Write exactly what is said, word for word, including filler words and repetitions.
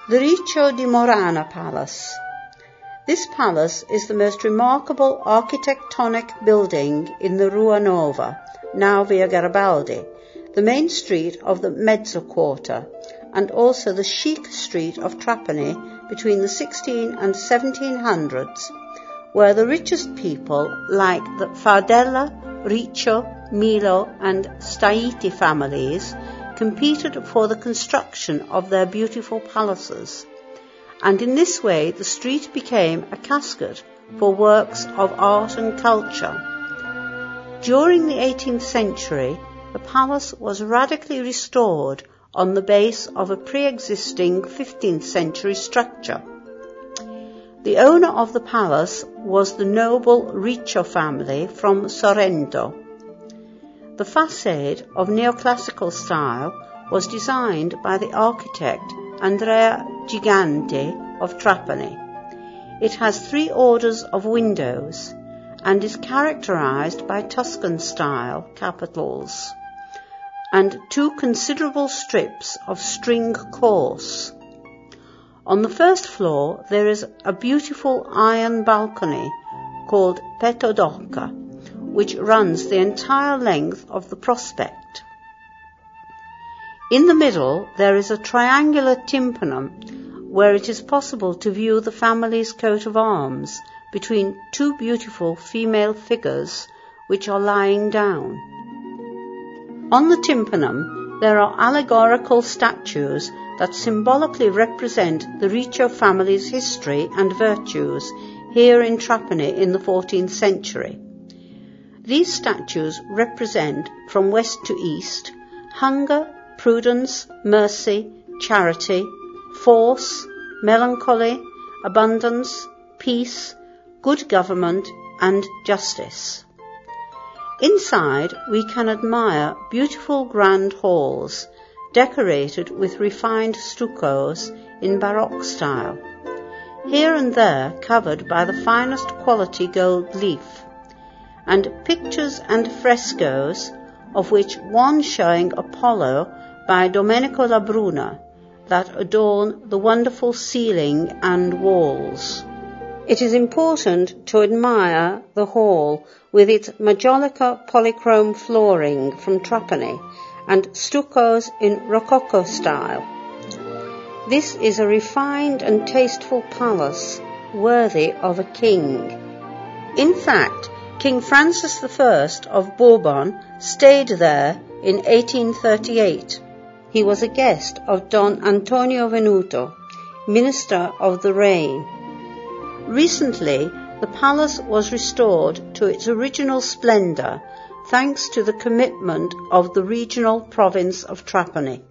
The Riccio di Morana Palace. This palace is the most remarkable architectonic building in the Rua Nova, now Via Garibaldi, the main street of the Mezzo Quarter, and also the chic street of Trapani between the sixteen and seventeen hundreds, where the richest people like the Fardella, Riccio, Milo and Staiti families competed for the construction of their beautiful palaces, and in this way the street became a casket for works of art and culture. During the eighteenth century, the palace was radically restored on the base of a pre-existing fifteenth century structure. The owner of the palace was the noble Riccio family from Sorrento. The facade of neoclassical style was designed by the architect Andrea Gigante of Trapani. It has three orders of windows and is characterized by Tuscan-style capitals and two considerable strips of string course. On the first floor there is a beautiful iron balcony called Petto d'Oca, which runs the entire length of the prospect. In the middle there is a triangular tympanum where it is possible to view the family's coat of arms between two beautiful female figures which are lying down. On the tympanum there are allegorical statues that symbolically represent the Riccio family's history and virtues here in Trapani in the fourteenth century. These statues represent, from west to east, hunger, prudence, mercy, charity, force, melancholy, abundance, peace, good government, and justice. Inside we can admire beautiful grand halls, decorated with refined stuccos in Baroque style, here and there covered by the finest quality gold leaf, and pictures and frescoes, of which one showing Apollo by Domenico La Bruna, that adorn the wonderful ceiling and walls. It is important to admire the hall with its majolica polychrome flooring from Trapani and stuccos in Rococo style. This is a refined and tasteful palace worthy of a king. In fact, King Francis the First of Bourbon stayed there in eighteen thirty-eight. He was a guest of Don Antonio Venuto, Minister of the Reign. Recently, the palace was restored to its original splendour thanks to the commitment of the regional province of Trapani.